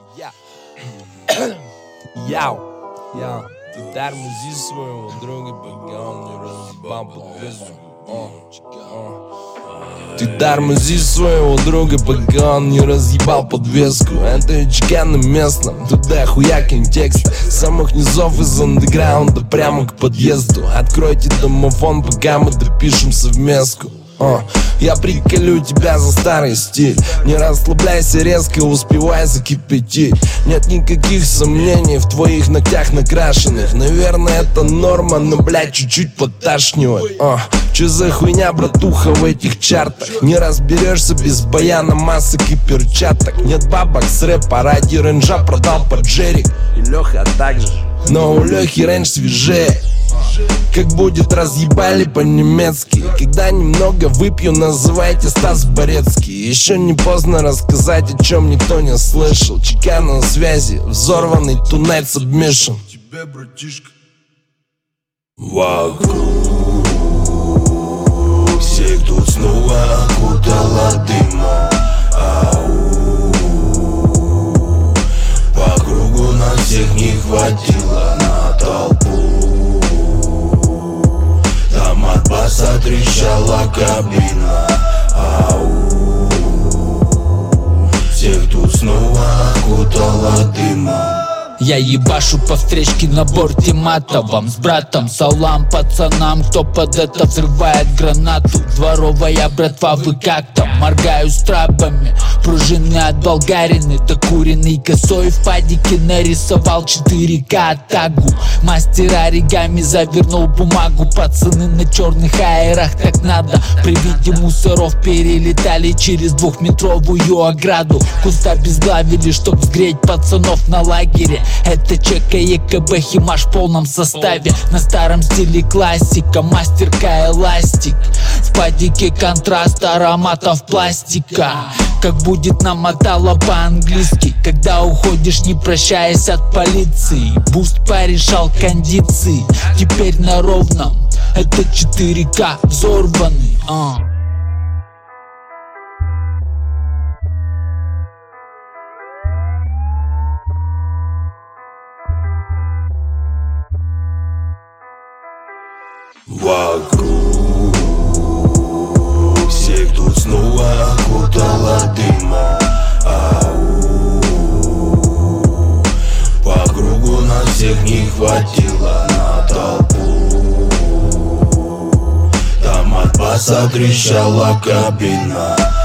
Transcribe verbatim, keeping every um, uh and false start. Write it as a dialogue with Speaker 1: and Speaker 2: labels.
Speaker 1: Я. Яу. Я. Ты тормози своего друга, пока он не разъебал подвеску. Ты тормози своего друга, пока он не разъебал подвеску. Это ЧК на местном, туда хуякин текст. С самых низов из андеграунда прямо к подъезду. Откройте домофон, пока мы допишем совместку. О, я приколю тебя за старый стиль. Не расслабляйся резко, успевай закипятить. Нет никаких сомнений в твоих ногтях накрашенных. Наверное, это норма, но, блядь, чуть-чуть подташнивает. О, чё за хуйня, братуха, в этих чартах? Не разберешься без баяна, масок и перчаток. Нет бабок с рэпа, ради ренжа продал под Джерик. И Лёха также. Но у Лёхи рейндж свежее. Как будет, разъебали по-немецки. Когда немного выпью, называйте Стас Борецкий. Еще не поздно рассказать, о чем никто не слышал. ЧК на связи, взорванный туннель сабмишн.
Speaker 2: Тебе, братишка.
Speaker 3: Вокруг всех тут снова окутала дыма. Ау, по кругу на всех не хватило на толпу. Там от баса трещала кабина. Ау, всех тут снова окутала дыма.
Speaker 4: Я ебашу по встречке на борте матовом. С братом салам пацанам, кто под это взрывает гранату. Дворовая братва, вы как там? Моргаю страбами. Пружины от болгарины, докуренный косой в падике нарисовал четыре ка тагу. Мастер оригами завернул бумагу. Пацаны на черных аэрах, так надо. При виде мусоров перелетали через двухметровую ограду. Куста обезглавили, чтоб сгреть пацанов на лагере. Это ЧК ЕКБ, химаш в полном составе. На старом стиле классика, мастерка эластик. В падике контраст ароматов пластика. Как будет намотала по-английски. Когда уходишь, не прощаясь от полиции. Буст порешал кондиции. Теперь на ровном. Это четыре ка взорванный. а.
Speaker 3: Вокруг всех тут снова окутала дыма. Ау, по кругу на всех не хватило на толпу. Там от баса трещала кабина.